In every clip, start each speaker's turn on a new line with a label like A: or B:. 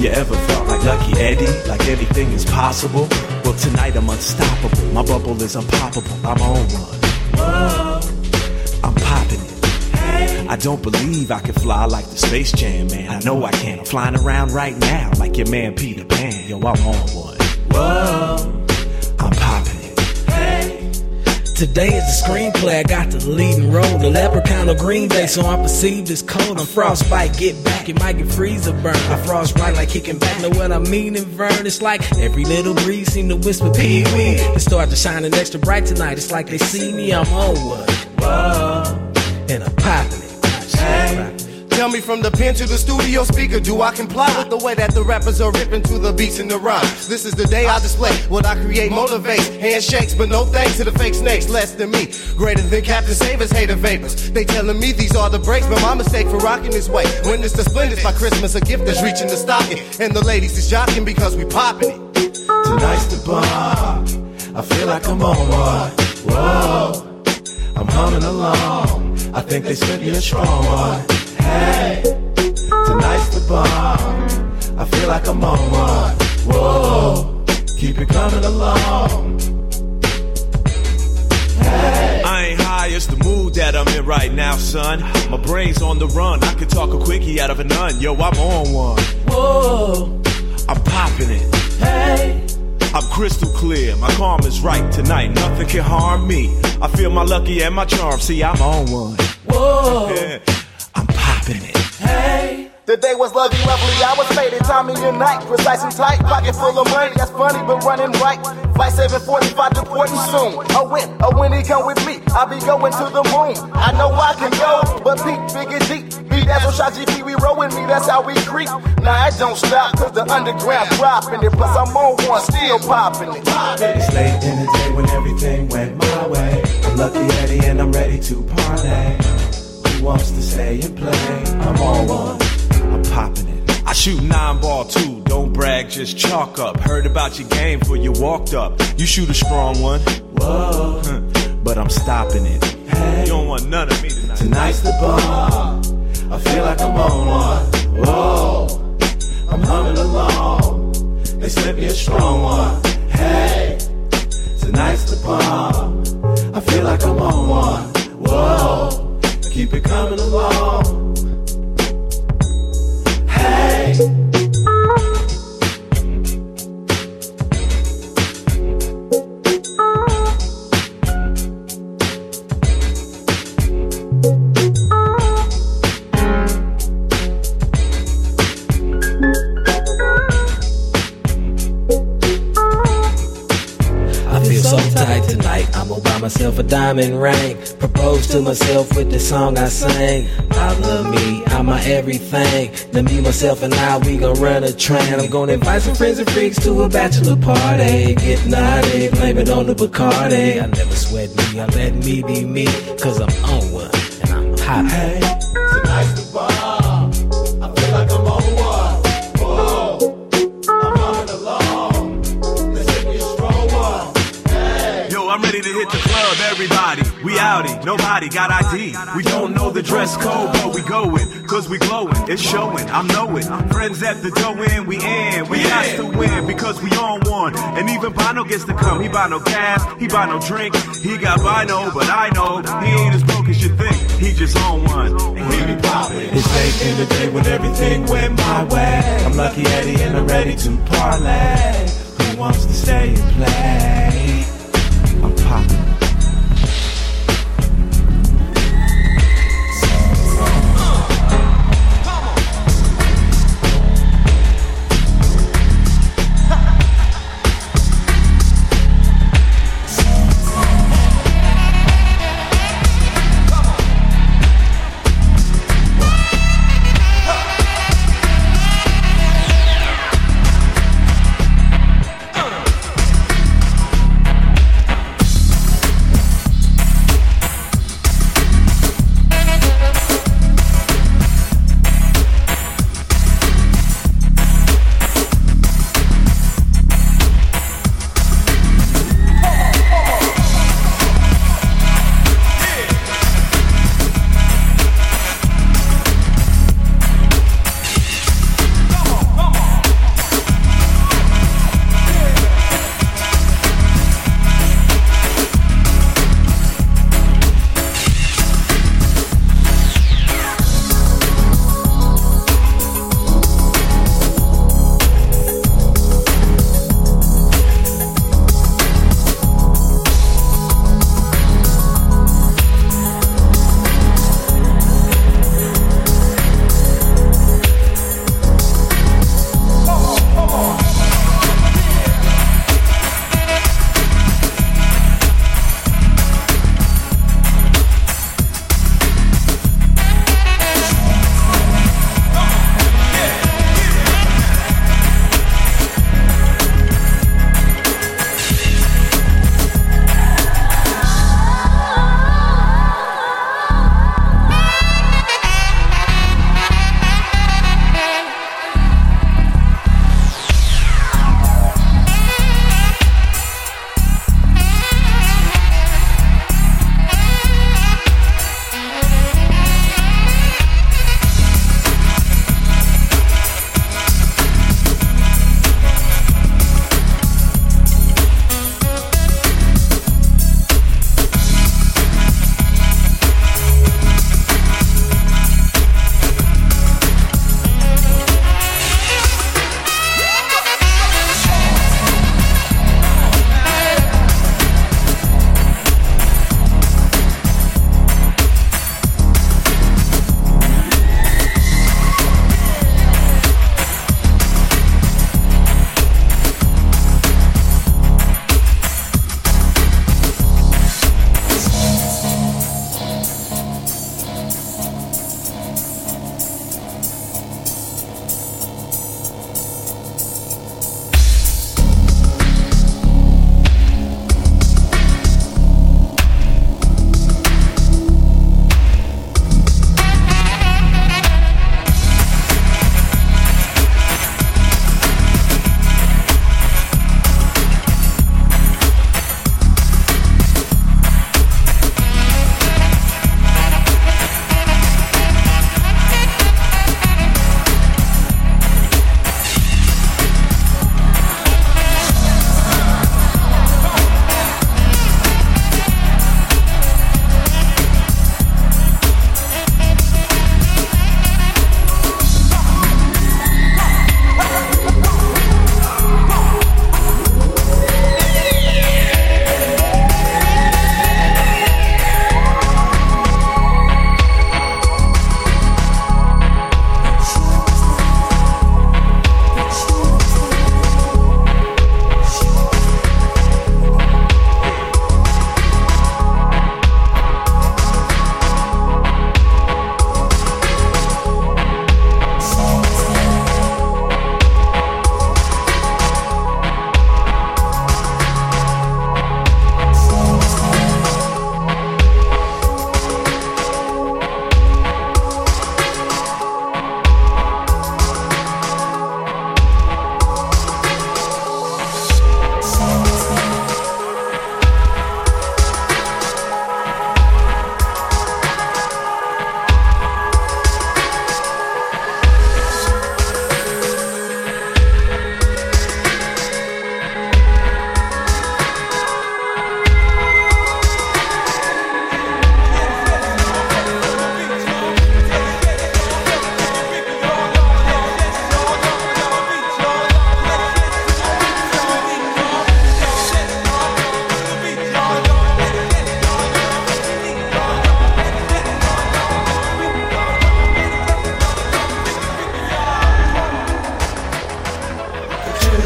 A: You ever felt like Lucky Eddie, like anything is possible? Well, tonight I'm unstoppable. My bubble is unpoppable. I'm on one. Whoa. I'm popping it. Hey. I don't believe I can fly like the Space Jam, man. I know I can. I'm flying around right now like your man Peter Pan. Yo, I'm on one. Whoa. I'm popping it. Hey.
B: Today is the screenplay, I got the leading role. The leprechaun of Green Day, so I'm perceived as cold. I'm frostbite, get back, it might get freezer burn. I frost right like kicking back, know what I mean in Vern. It's like every little breeze seem to whisper pee-wee. They start to shining extra bright tonight, it's like they see me, I'm on one. Whoa. And I'm popping it.
C: Hey. Tell me from the pen to the studio speaker, do I comply with the way that the rappers are ripping to the beats and the rhymes? This is the day I display what I create, motivates, handshakes, but no thanks to the fake snakes, less than me. Greater than Captain Savers, hater vapors. They telling me these are the breaks, but my mistake for rocking this way. When it's the splendid, by Christmas a gift that's reaching the stocking, and the ladies is jocking because we popping it.
A: Tonight's the bar, I feel like I'm on one. Whoa, I'm humming along, I think they slipped me a strong one. Hey, tonight's the bar, I feel like I'm on one. Whoa, keep it coming along. Hey. I ain't high, it's the mood that I'm in right now, son. My brain's on the run, I can talk a quickie out of a nun. Yo, I'm on one. Whoa, I'm popping it. Hey, I'm crystal clear, my calm is right tonight. Nothing can harm me, I feel my lucky and my charm. See, I'm on one. Whoa, yeah. I'm popping it. Hey.
D: The day was lovely, I was faded, timing your night, precise and tight, pocket full of money, that's funny, but running right. Flight 745 deporting soon. A win, he come with me, I'll be going to the moon. I know I can go, but Pete, big and deep. That's on Shot GP, we roll with me, that's how we creep. Nah, it don't stop, cause the underground dropping it. Plus I'm on one, still popping it.
A: It's late in the day when everything went my way. I'm Lucky Eddie and I'm ready to parlay. Who wants to stay and play? I'm on one, I'm popping it. I shoot 9-ball too, don't brag, just chalk up. Heard about your game before you walked up. You shoot a strong one, whoa, but I'm stopping it. Hey. You don't want none of me tonight. Tonight's the bar, I feel like I'm on one. Whoa, I'm humming along, they slip me a strong one. Hey, tonight's the bomb, I feel like I'm on one. Whoa, keep it coming along. Hey.
B: Myself a diamond ring, propose to myself with the song I sang. I love me, I'm my everything. Now me, myself, and I, we gon' run a train. I'm gonna invite some friends and freaks to a bachelor party. Get naughty, blame it on the Bacardi. I never sweat me, I let me be me, cause I'm on one, and I'm hot.
A: Hey, tonight's the bar, I feel like I'm on one. Whoa, I'm humming along, let's take me a strong one. Hey. Yo, I'm ready to hit the club, everybody, we outie, nobody got ID. We don't know the dress code, but we going, cause we glowing, it's showing, I know it. Friends at the door in, we got to win, because we on one. And even Bono gets to come, he buy no gas, he buy no drink. He got Bino, but I know, he ain't as broke as you think, he just on one, and he be poppin'. It's late in the day when everything went my way. I'm Lucky Eddie and I'm ready to parlay. Who wants to stay and play? I'm poppin'.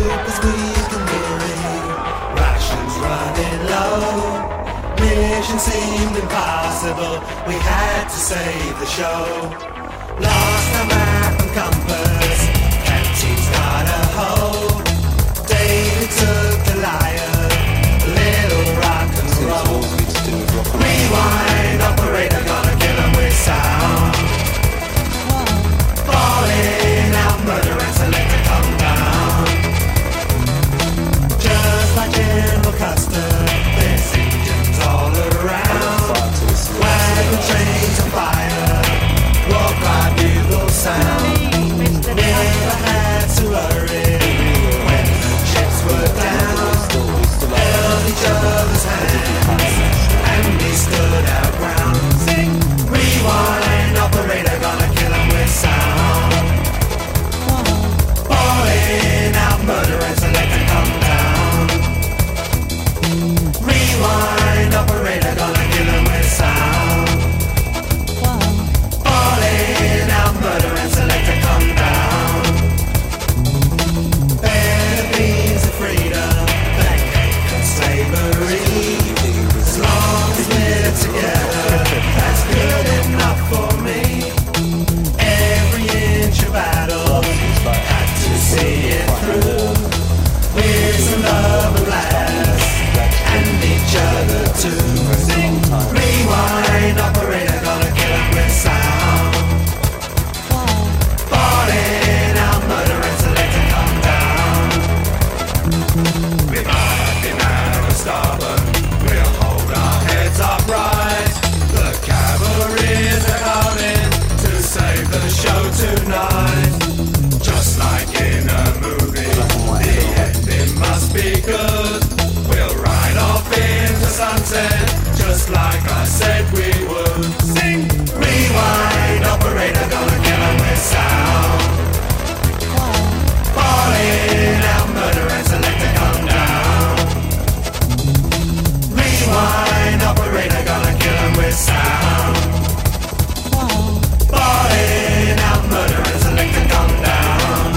E: 'cause we can weary. Rations running low. Mission seemed impossible. We had to save the show. Lost our map and compass. Captain's got a hold. David took the lion. Little rock and roll. Rewind, operator, gonna kill him with sound. Falling out, murder and select to come down. Just like General Custer, there's engines all around. Wagon trains on fire, war cry bugle sound. Never had to hurry when the chips were down. Held each other's hands and we stood our ground. Sing, rewind, operator, gonna kill him with sound. Falling out, murder and select to come down. Rewind, operator, gonna kill him with sound. Falling out, murder and select to come down. Better means of freedom, that cake and slavery. As long as we're together, that's good enough for me. Every inch of battle, had to see it through. With some love and laughs, and each other too. Sing, rewind, operator, gonna kill him with sound. Falling out, murder and select to come down. We might be mad or stubborn, we'll hold our heads upright. The cavalries are coming to save the show tonight. Just like in a movie, the ending must be good. We'll ride off into sunset, just like I said we would. Sing, rewind, operator, gonna kill him with sound. Falling out, murder and select to come down. Rewind, operator, gonna kill him with sound. Falling out, murder and select to come down.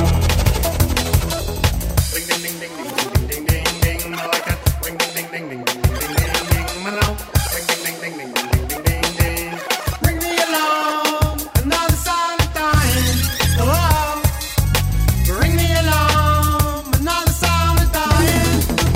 E: Ding ding ding ding ding ding ding ding ding. I like that. Ding ding ding ding ding ding ding ding ding. Mellow. Ding ding ding ding ding ding ding ding ding. Bring me along, another song of dying. Oh, bring me along, another song of dying.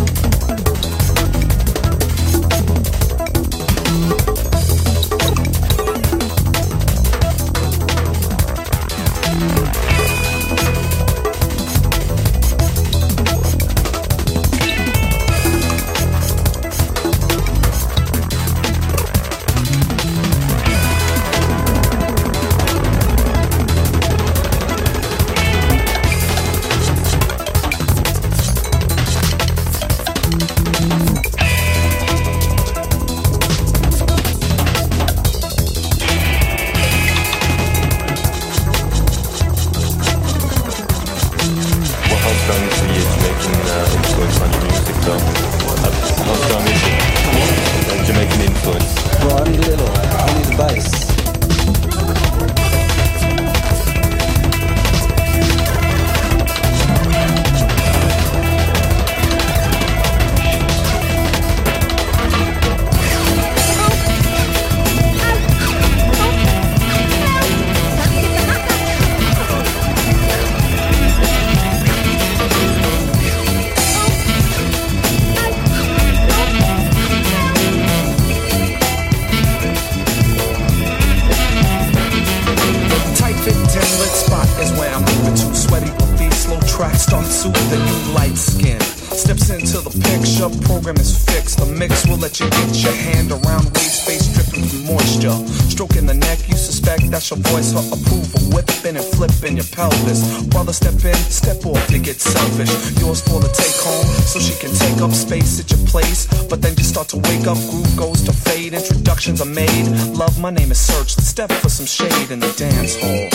F: program is fixed. The mix will let you get your hand around waist space dripping from moisture. Stroking the neck, you suspect that's your voice for approval. Whipping and flipping your pelvis. Brother, step in, step off, you get selfish. Yours for the take home, so she can take up space at your place. But then you start to wake up, groove goes to fade. Introductions are made. Love, my name is Search. Step for some shade in the dance hall.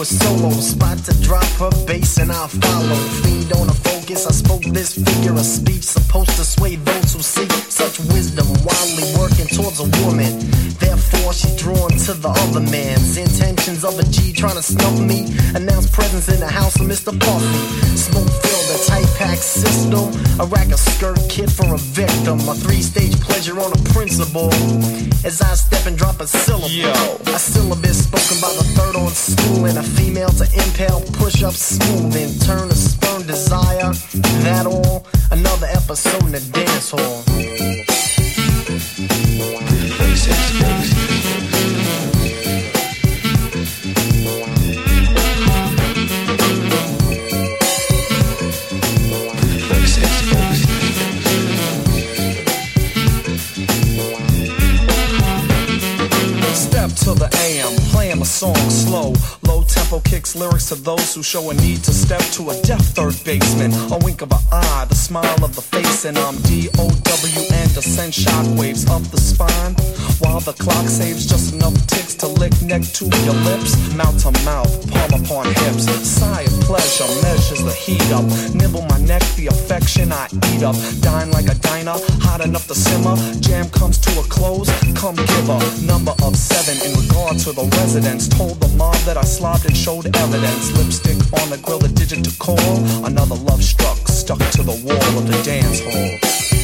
G: a solo spot to drop her bass and I'll follow. Fiend on a focus, I spoke this figure of speech supposed to sway those who seek such wisdom, wildly working towards a woman. Therefore she's drawn to the other man's intentions of a G trying to snub me. Announce presence in the house of Mr. Puffy. Smoke filled a tight pack system, a rack of skirt kit for a victim, a 3-stage pleasure on a principle. As I step and drop a syllable, a syllabus spoken by the third on stool, and a female to impale, push up smooth and turn to spurn desire. That all, another episode in the dance hall.
F: To the AM, playing a song slow. Low tempo kicks lyrics to those who show a need to step to a deaf third baseman. A wink of an eye, the smile of the face, and I'm DOWN to send shockwaves up the spine. While the clock saves just enough ticks to lick neck to your lips. Mouth to mouth, palm upon hips. Sigh of pleasure measures the heat up. Nibble my neck, the affection I eat up. Dine like a diner, hot enough to simmer. Jam comes to a close, come give a number of 7 in regard to the residents. Told the mob that I slobbed and showed evidence. Lipstick on the grill, the digit to call. Another love struck, stuck to the wall of the dance hall.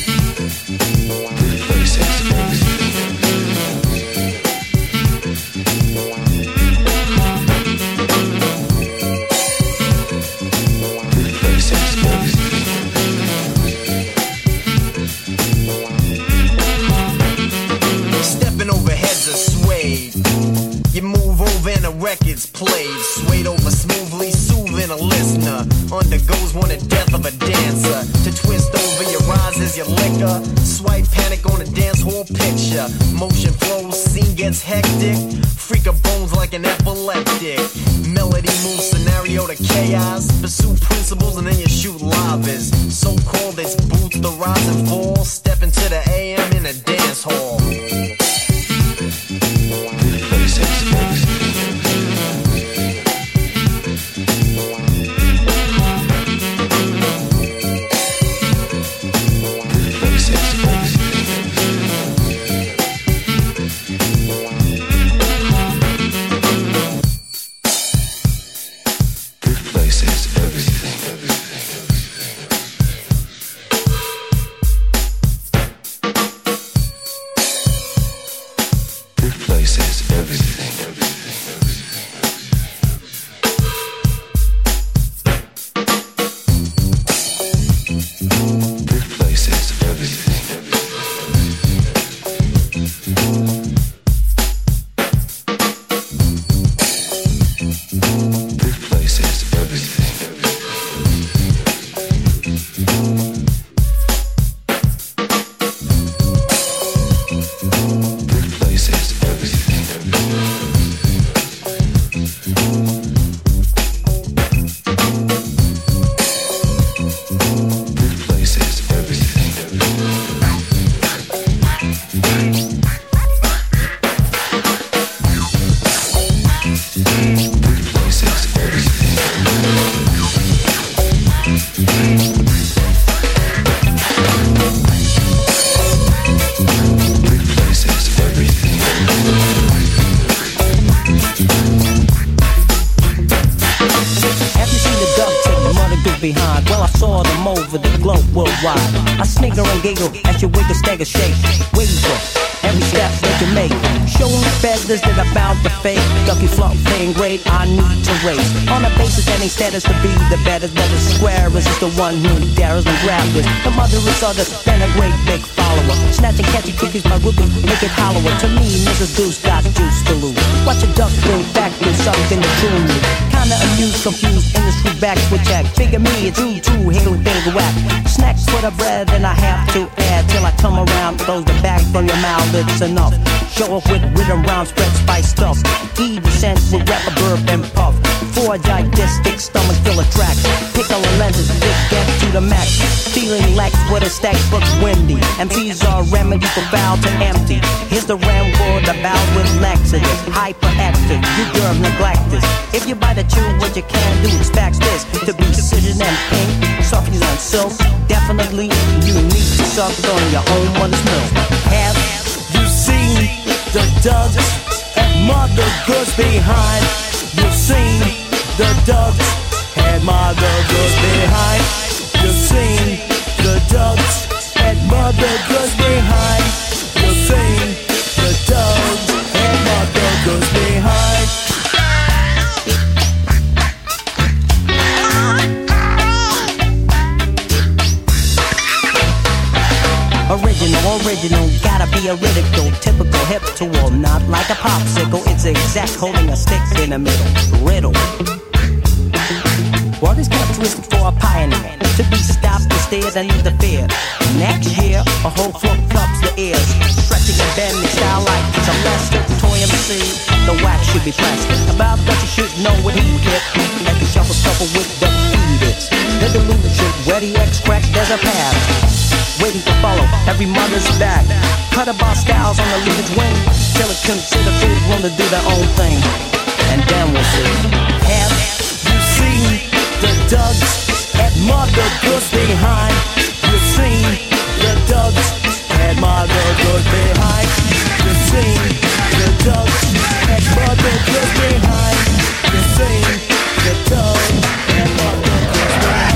G: Stepping over heads are swayed. You move over and the record's played. Swayed over smoothly, soothing a listener. Undergoes one a death of a dancer. To twist over your eyes as your liquor. Swipe panic on a dance hall picture. Motion flows, scene gets hectic. Freak of bones like an epileptic. Melody moves scenario to chaos. Pursue principles and then you shoot lavas. So called it's boots, the rise and fall. Step into the AM in a dance hall.
H: behind. Well, I saw them over the globe worldwide. I snigger and giggle as you wiggle, stagger, shake, waver. Every step they can make, showing feathers that are bound to fade. Ducky flop playing great, I need to race. On a basis that ain't status to be the baddest, but the squarest is the one who dares and grab this. The mother is other than a great big follower. Snatching catchy cookies by rookies, make it hollower. To me, Mrs. Goose got juice to lose. Watch a duck bring back with something to tune me. Kinda amused, confused, industry back switch act. Figure me, it's you too, higgle, finger whack. Snacks for the bread, and I have to add till I come around, close the back from your mouth. It's enough. Show up with rhythm round, spread spice stuff. E descent with rapper, burp and puff. 4 gigantic stomach full of tracks. Pickle lenses, big get to the max. Feeling lax with a stack book windy. MCs are a remedy for foul to empty. Here's the ramble about with laxative. Hyperactive, you girl neglected. If you bite a tune, what you can do expects this to be sitting and pink, softies on silk. Definitely you need to suck on your own mother's milk. Have you seen the Doug's and mother goods behind? You've seen the Doug's and mother goods behind. You've seen the Doug's and mother goods behind. You've seen the Doug's and mother goods behind. Original, gotta be a ridicule. Typical hip tool, not like a popsicle. It's exact, holding a stick in the middle. Riddle. What is characteristic for a pioneer? To be stopped instead and interfered. Next year, a whole floor cups the ears. Stretching and bending style like it's a Lester toy MC. The wax should be plastic. About that you should know what he get. Like a shuffle with the feeders. The delusion, where the X crack, there's a path. Waiting to follow, every mother's back. Cut about styles on the leader's wing. Till it consider kids want to do their own thing. And then we'll see. Have you seen the Doug's at mother goods behind? You've seen the Doug's at mother goods behind. You've seen the Doug's at mother goods behind. You've seen the Doug's at mother goods behind.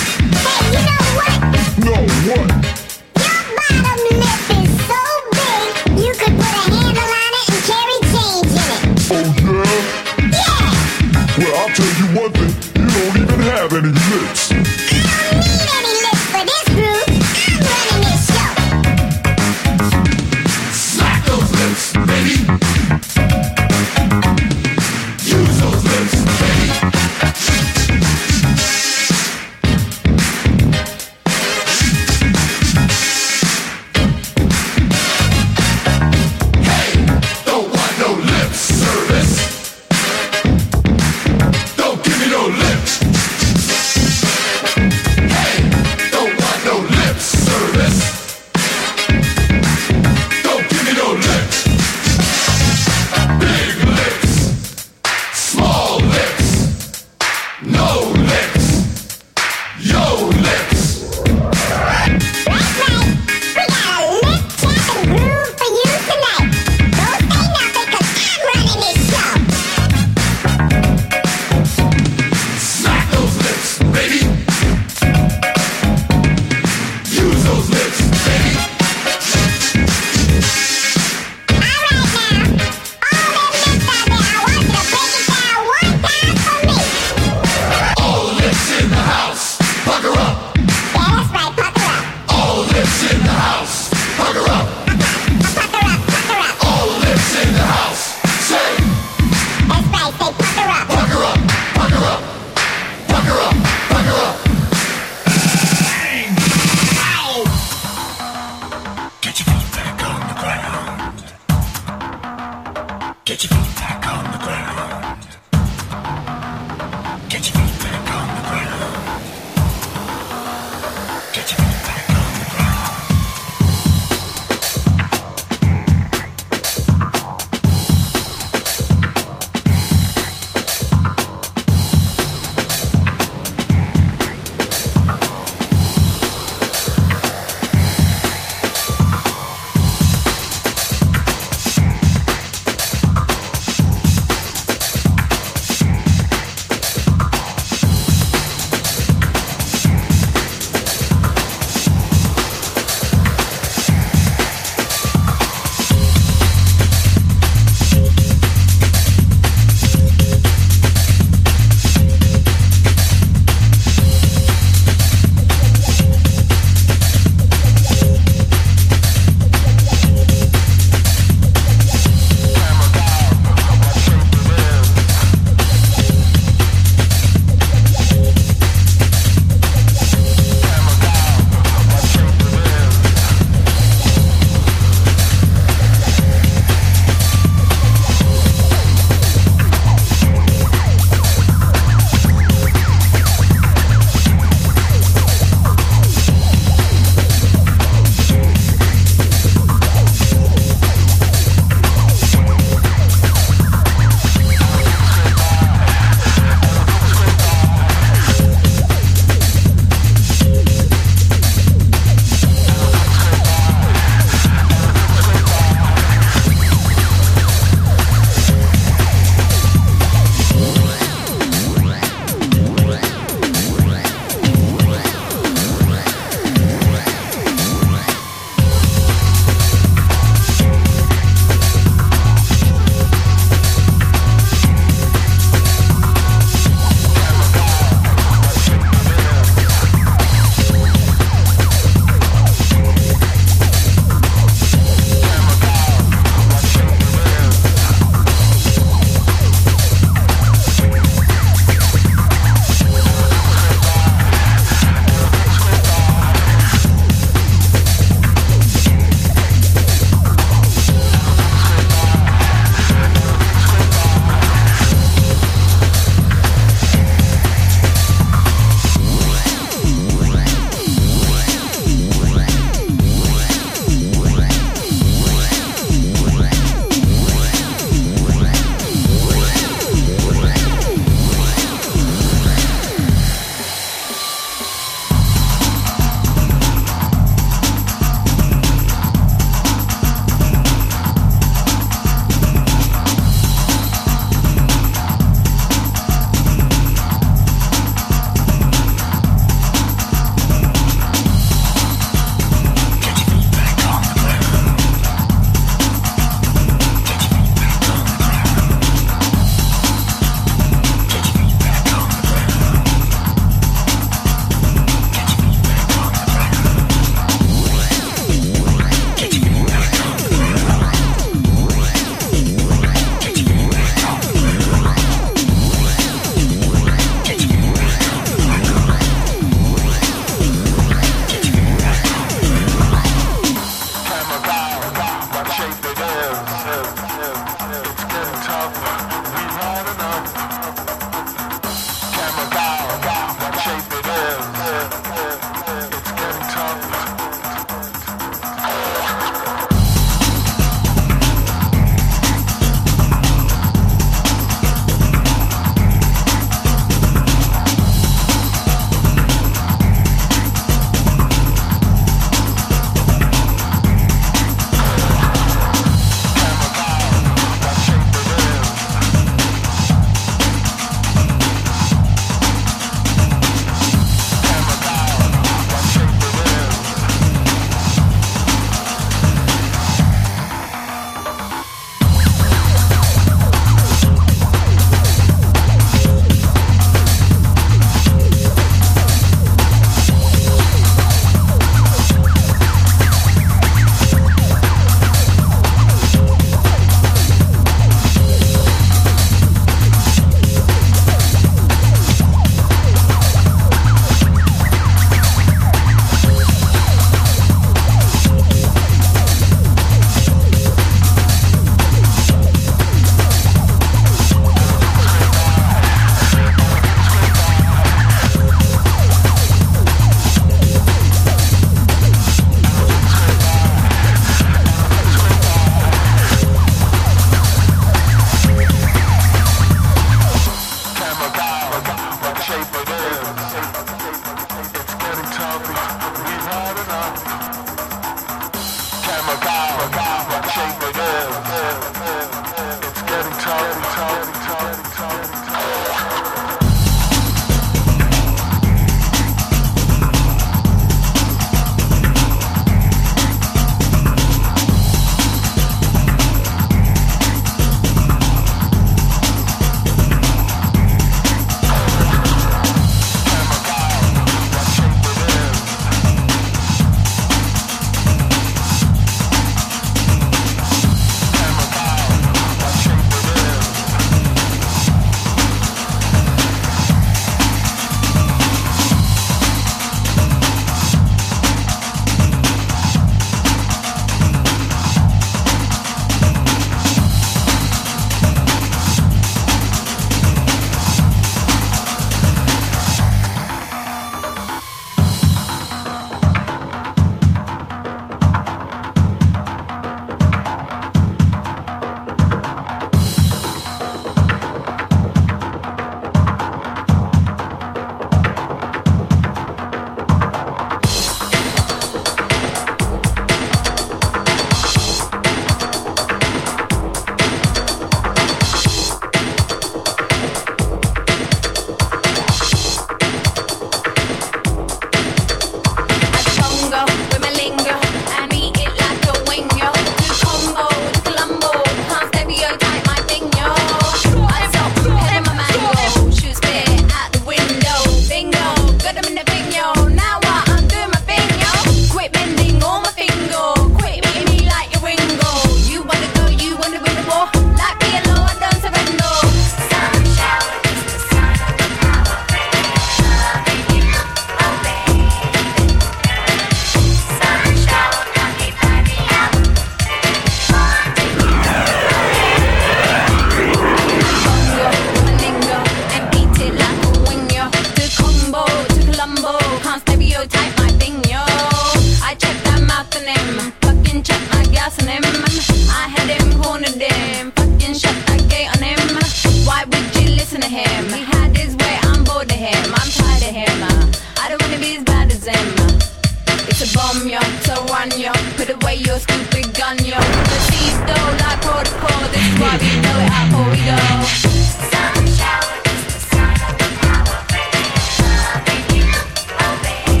I: on you. Put away your stupid gun, yo. The seas though like protocol. This is why we blow it out before we go. Sun shower is the sign of the power, baby. Loving you, oh baby.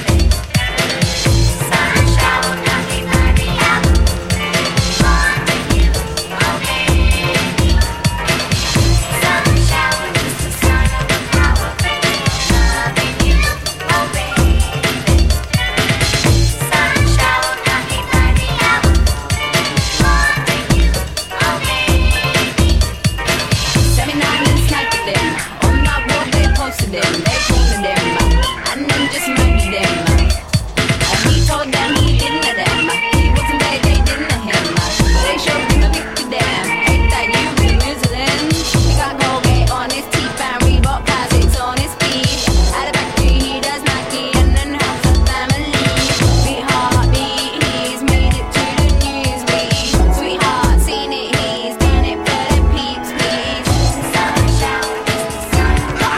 I: Sun shower got me burning up. Loving you, oh baby. Sun shower is the sign of the power, baby. Loving you, oh baby. Sun shower got me burning up. Loving you, oh baby. 79 and sniped them. On my wall they posted them. They posted them. And then just murdered them. He told them he didn't know them. He wasn't there, they didn't know him. They showed him a picture them. Ain't that you from New Zealand? He got Colgate on his teeth and Reebok classics on his feet. At the factory he does Nike and then has a family. Sweetheart beat, he's made it to the news beat. Sweetheart seen it, he's done it for the peeps, please. Sun shower is the sun.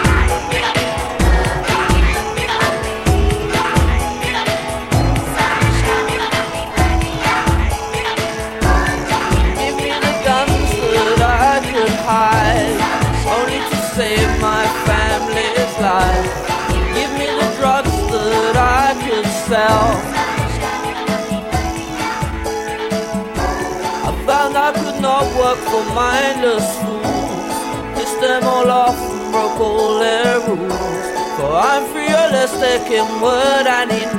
J: Give me the guns that I could hide, only to save my family's life. Give me the drugs that I could sell. I found I could not work for mindless fools. Pissed them all off and broke all their rules. For I'm realistic in word and in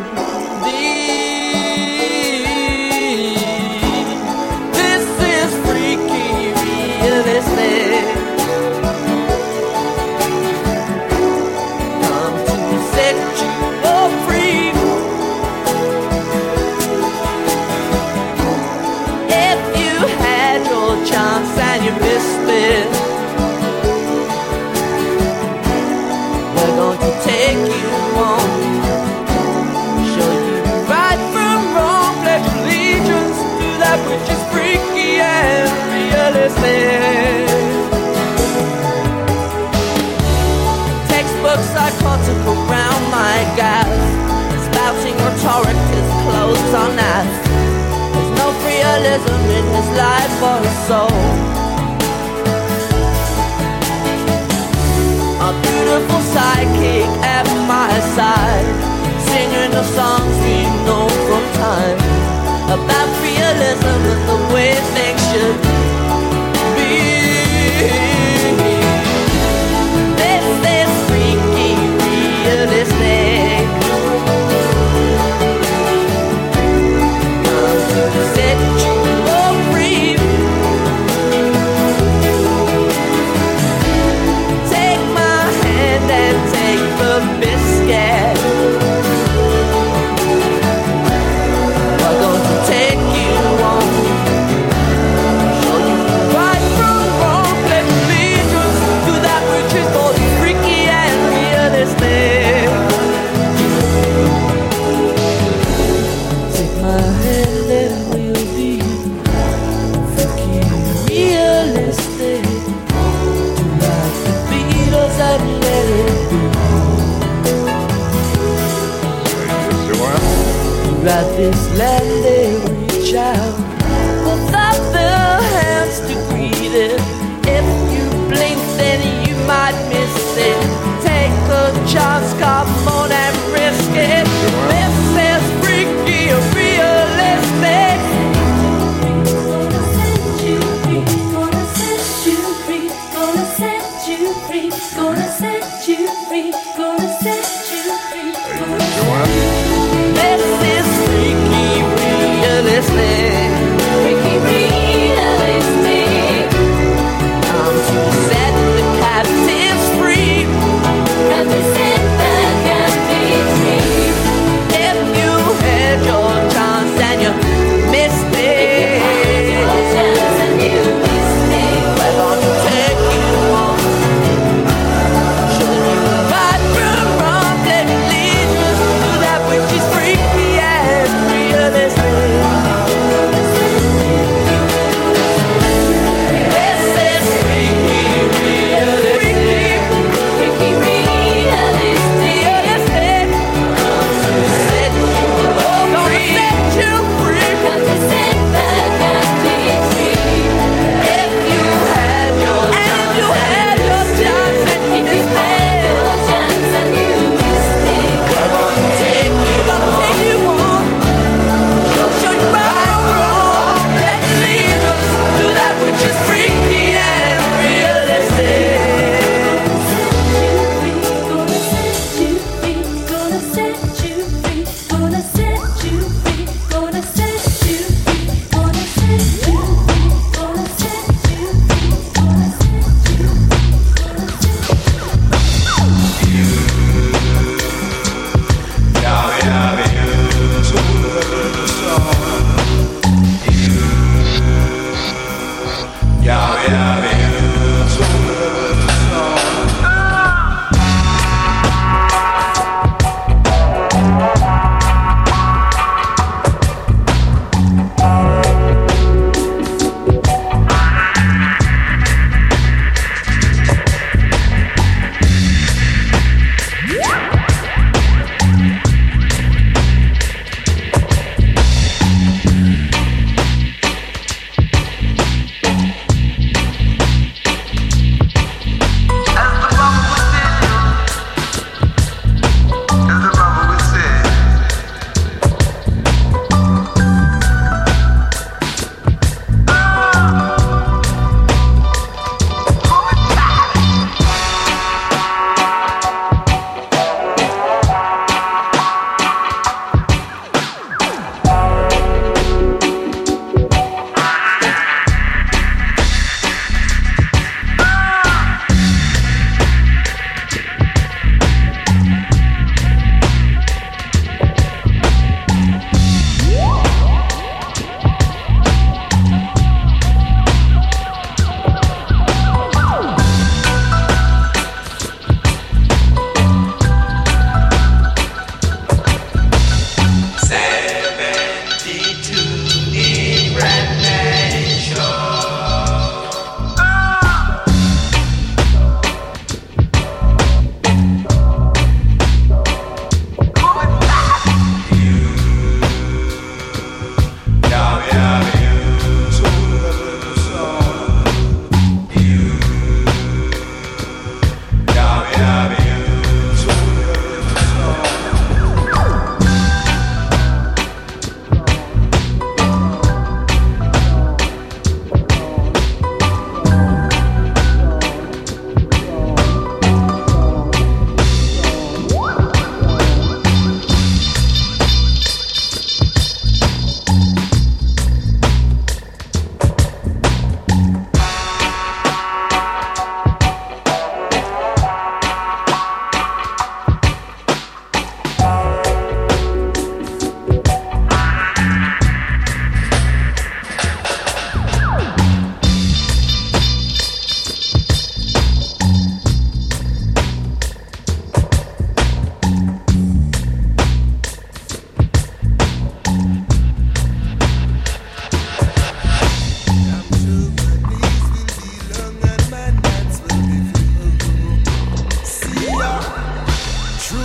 J: deed. This is freaky realistic. Come to set you all free. If you had your chance and you missed it, we're going to take you home. Show you right from wrong, pledge allegiance to that which is freaky and realistic. Textbook psychotic around my gas, spouting rhetoric is closed on that. There's no realism in this life for a soul. A beautiful sidekick at my side, singing the songs we know from time about realism and the way things should be. This is freaky realistic. Come to set you all free. Take my hand and take the biscuit. We're going to take you home. Show you right from wrong, pledge allegiance to that which is both freaky and realistic. Take my hand and we'll be freaky realistic. Do like the Beatles and let it be. Throughout this land they reach out without their hands to greet it. If you blink then you might miss it. Take the chance, come on and risk it. This is freaky or realistic.
K: Gonna set you free, gonna set you free, gonna set you free, gonna set you free, gonna set you free.
J: This is freaky realistic.
K: Freaky realistic.
J: Come to set the captives free.
K: Come to set the captives free.
J: If you had your chance and you missed it, we're gonna take you home. Show you right from wrong,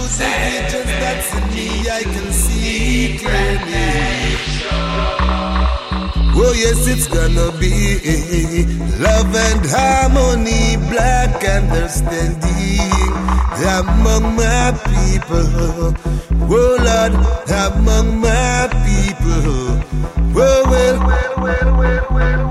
L: those visions that's in me, I can see clearly. Oh yes, it's gonna be love and harmony, black understanding among my people. Oh Lord, among my people. Oh well.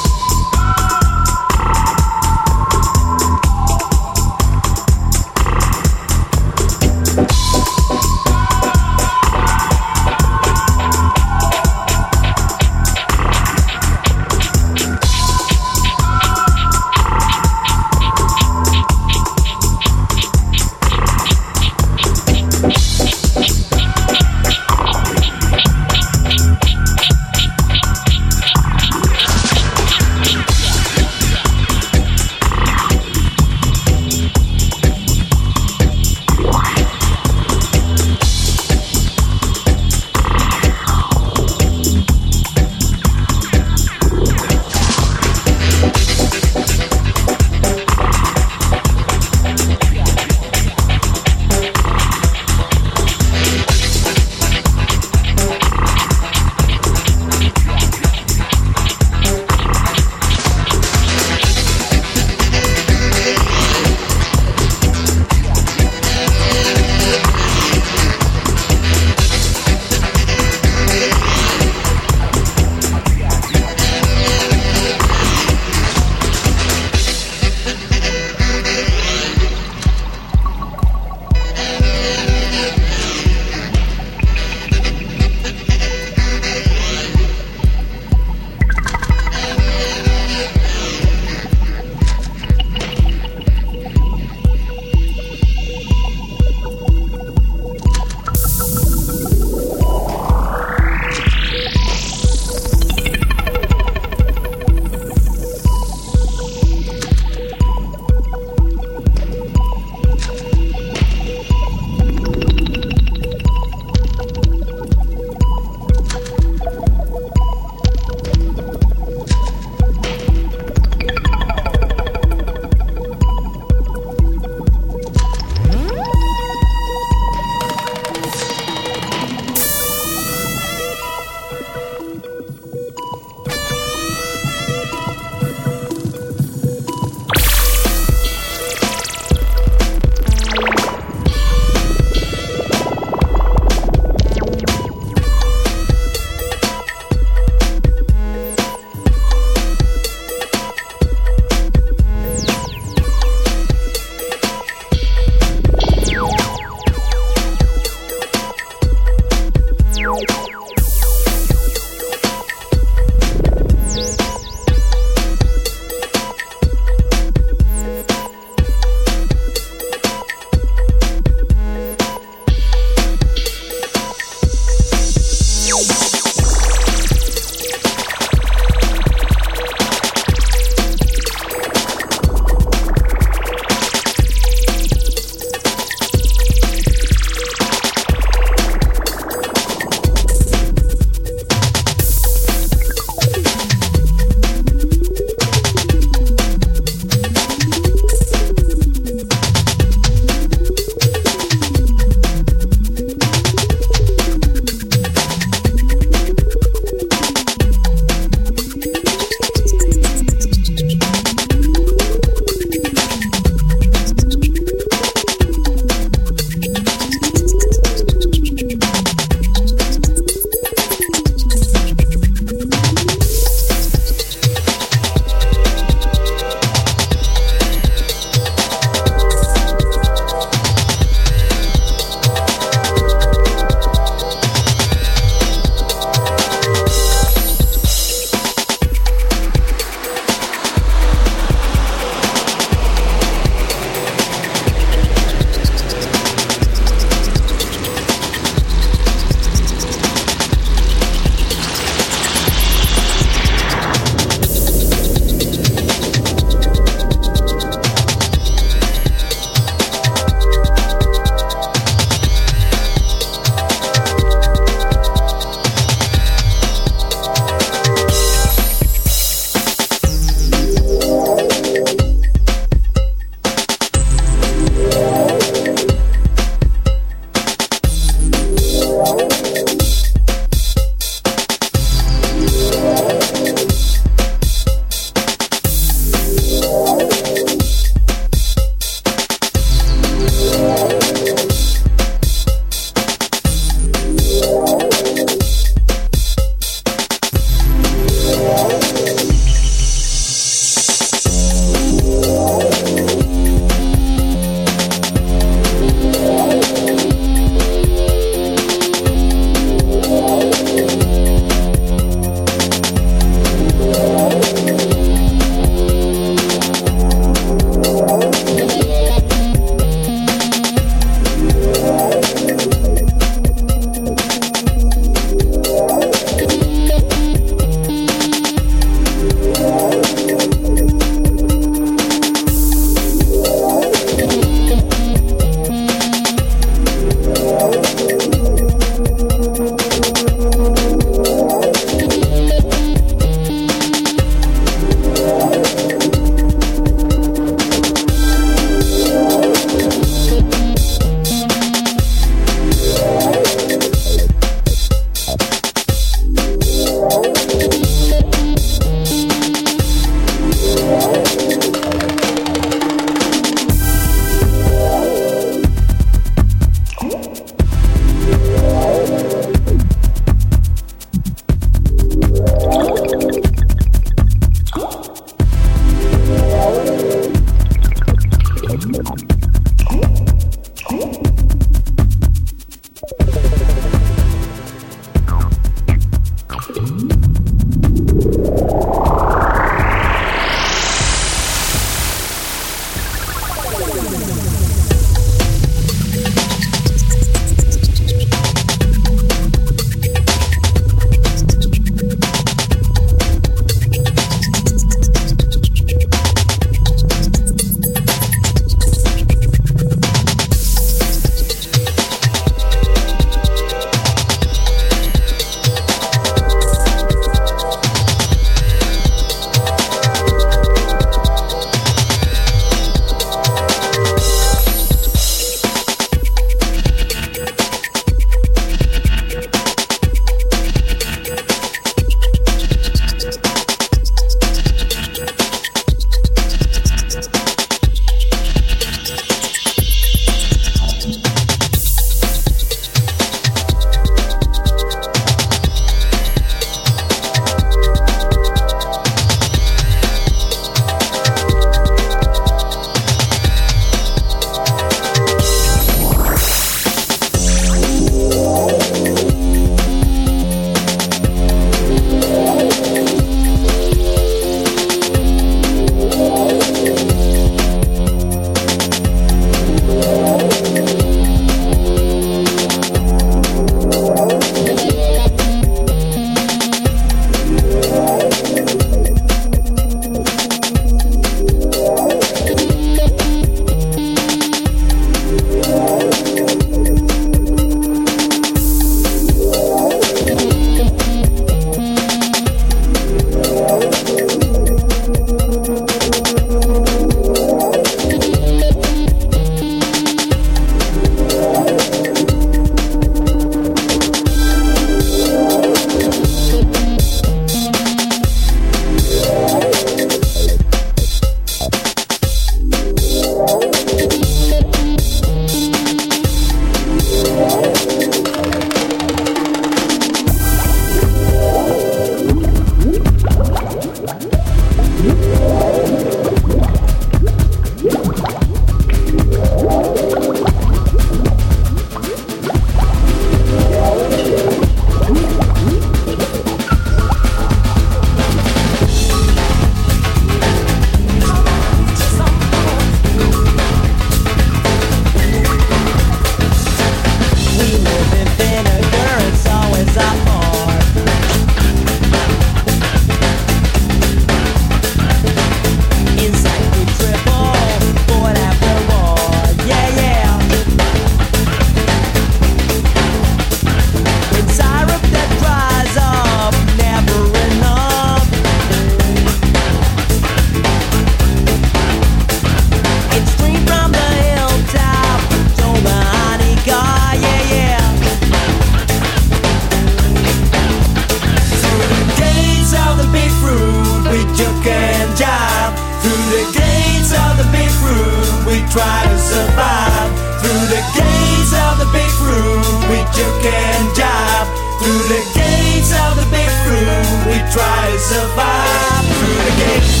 E: jerk and jive. Through the gates of the big fruit, we try to survive. Through the gates.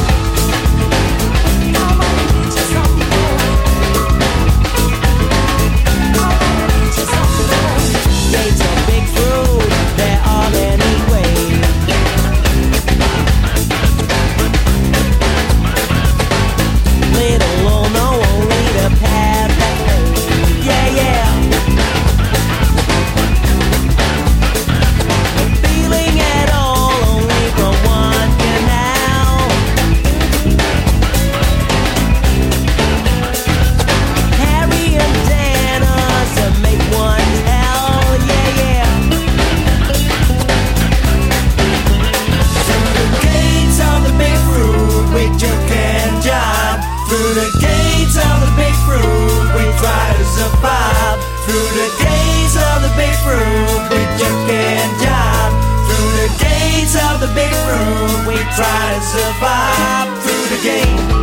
H: Gates of big fruit, they're all anyway. Little or no, only the path that way. Yeah, yeah. Feeling at all, only from one canal. Harry and Dana to make one hell. Yeah, yeah.
E: Through the gates of the big fruit, we jerk and jive. Through the gates of the big fruit, we try to survive. Through the gates of the big fruit, we jerk and jive. Through the gates of the big fruit, we try to survive. Through the gate.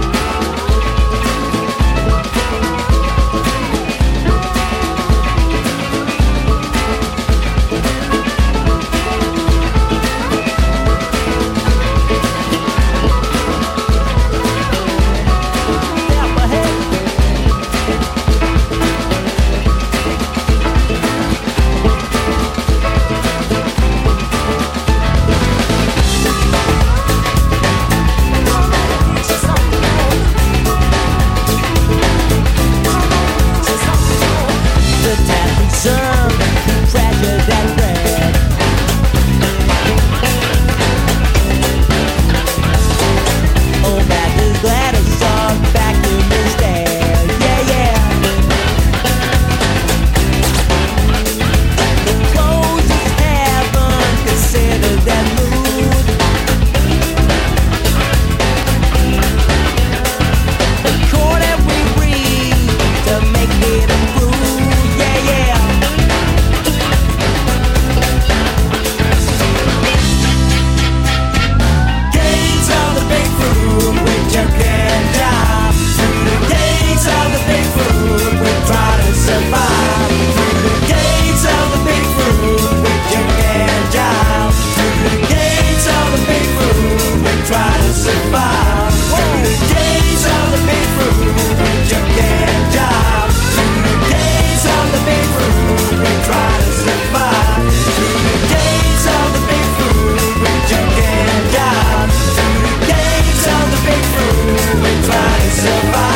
E: Survive.